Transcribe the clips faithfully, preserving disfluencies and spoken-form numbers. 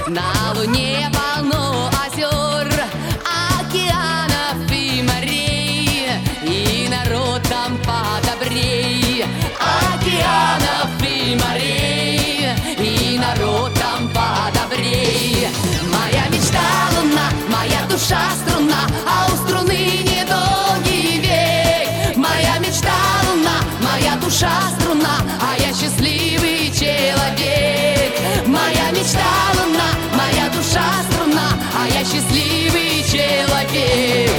На луне полно озер, океанов и морей, и народ там подобрей. Океанов и морей, и народ там подобрей. Моя мечта луна, моя душа струна, а у струны недолгий век. Моя мечта луна, моя душа струна, а я счастливый человек. Моя мечта луна, моя душа струна, а я счастливый человек.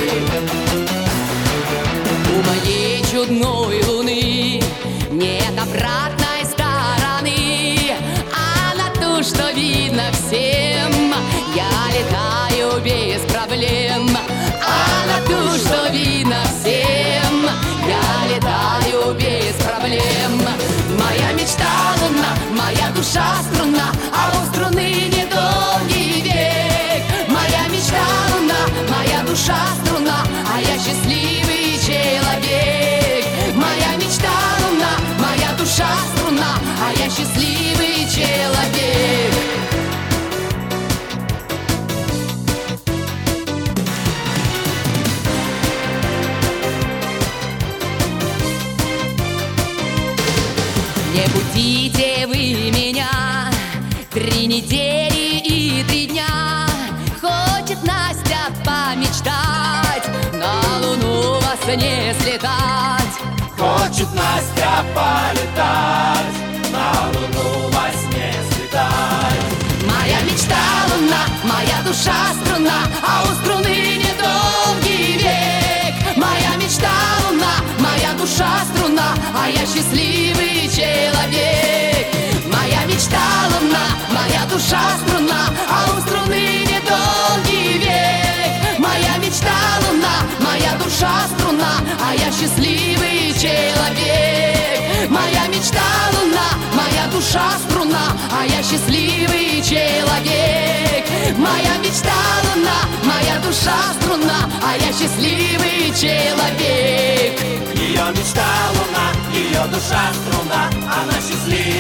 У моей чудной луны нет обратной стороны, а на ту, что видно всем, я летаю без проблем. А на ту, что видно всем, я летаю без проблем. Моя мечта луна, моя душа струна, а у струны недолгий век. Моя мечта луна, моя душа струна, а я счастливый человек. Моя мечта луна, моя душа струна, а я счастливый человек. Не будите вы меня три недели и три дня. Хочет Настя помечтать, на луну во сне слетать. Хочет Настя полетать, на луну во сне слетать. Моя мечта луна, моя душа струна, а у струны недолгий век. Моя мечта луна, моя душа струна, а я счастливый человек. Моя мечта луна, моя душа струна, а у струны недолгий век. Моя мечта луна, моя душа струна, а я счастливый человек. Моя мечта луна, моя душа струна, а я счастливый человек. Моя мечта луна, моя душа струна, а я счастливый человек. Ее мечта луна, ее душа струна, она счастлива.